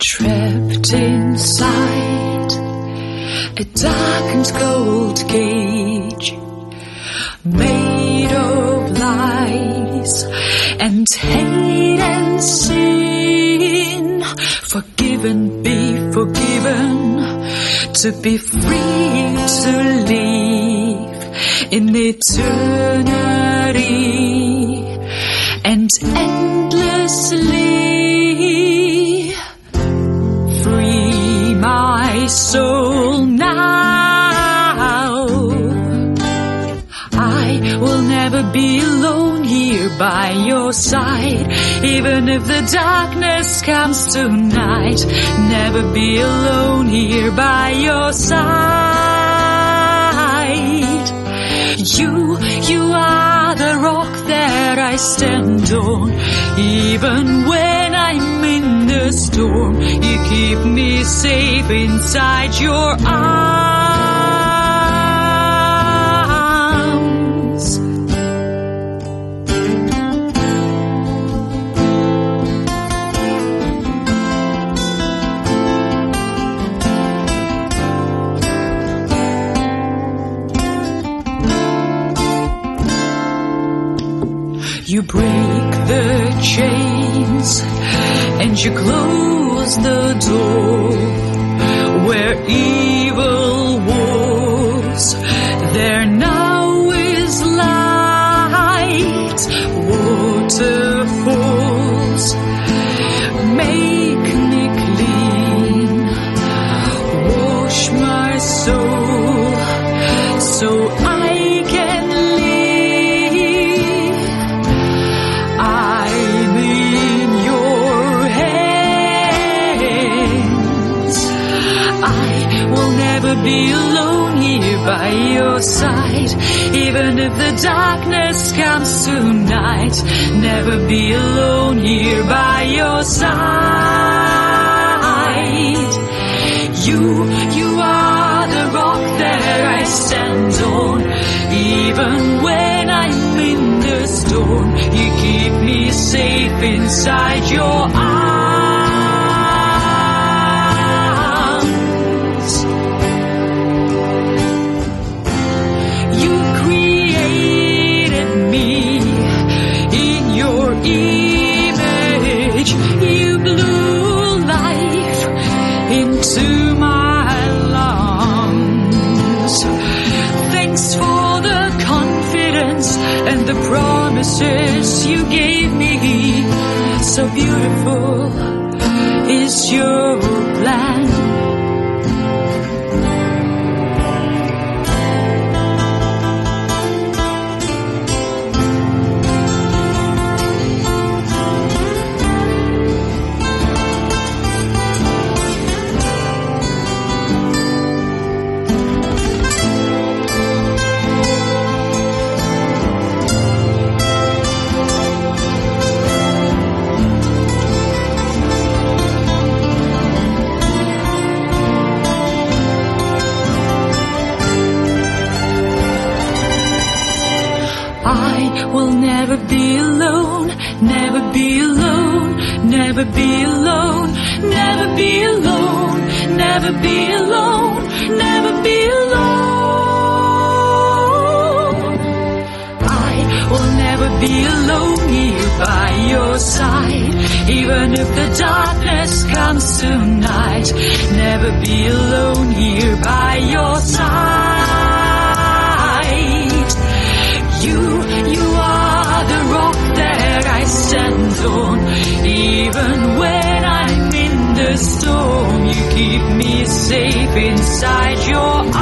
Trapped inside a dark and cold cage, made of lies and hate and sin. Forgiven, be forgiven, to be free to live in eternity and endlessly. Free my soul now. I will never be alone here by your side, even if the darkness comes tonight. Never be alone here by your side. You are the rock that I stand on, even when I'm in the storm. You keep me safe inside your arms. You break the chains and you close the door. Where evil was, there now is light. Waterfalls make me clean, wash my soul so I can live. I'm in your hands. I will never be alone here by your side, even if the darkness comes tonight. Never be alone here by your side. You are the rock that I stand on, even when I'm in the storm. You keep me safe inside your arms. You created me in your image. You blew life into my lungs. Thanks for the confidence and the promises you gave me. So beautiful is your plan. I will never be alone, never be alone, never be alone, never be alone, never be alone, never be alone. I will never be alone here by your side, even if the darkness comes tonight. Never be alone here by your side. You are the rock that I stand on, even when I'm in the storm. You keep me safe inside your arms.